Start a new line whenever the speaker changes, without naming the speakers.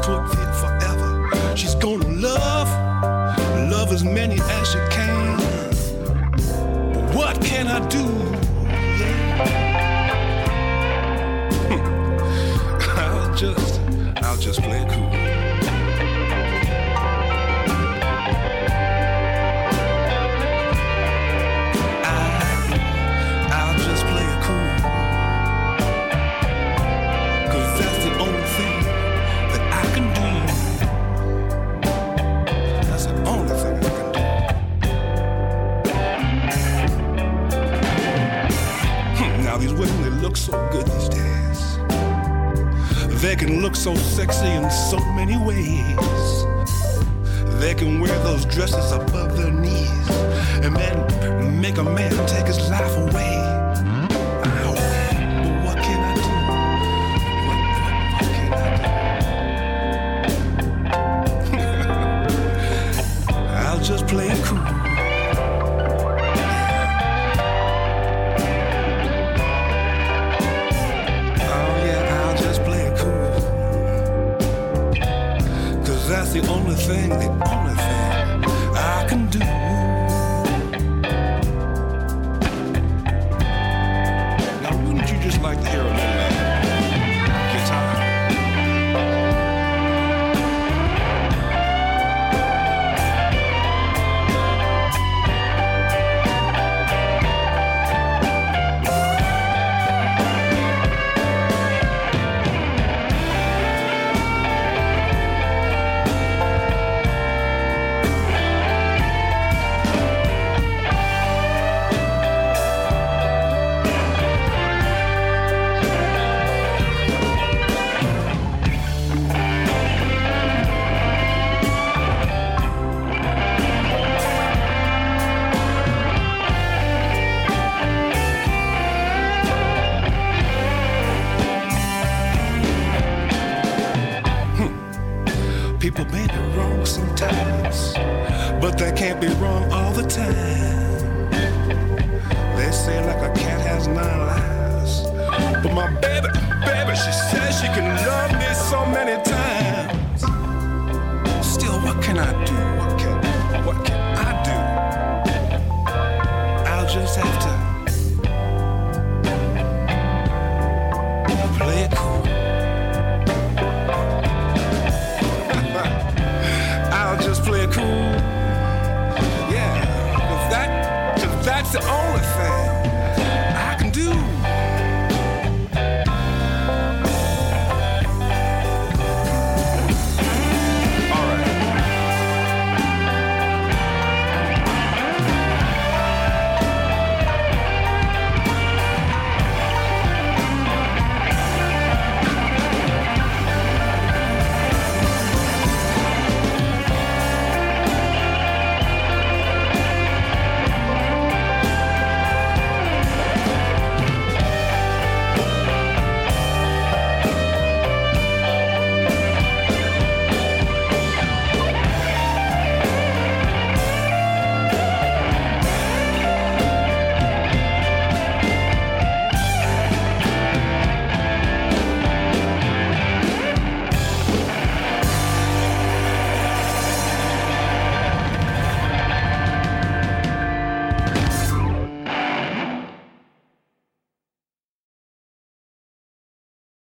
could feel forever. She's gonna love as many as she can. But what can I do? Yeah. I'll just play it cool. I'll just play it cool. 'Cause that's the only thing that I can do. That's the only thing I can do. Now these women, they look so good these days. They can look so sexy in so many ways. They can wear those dresses above their knees and then make a man take his life away. Ow. But what can I do? What can I do? I'll just play it cool. That's the only thing I can do. Now, wouldn't you just like to hear a little guitar? People may be wrong sometimes, but they can't be wrong all the time. They say like a cat has 9 lives, but my baby, she says she can love me so many times. Still, what can I do? What can I do? I'll just have to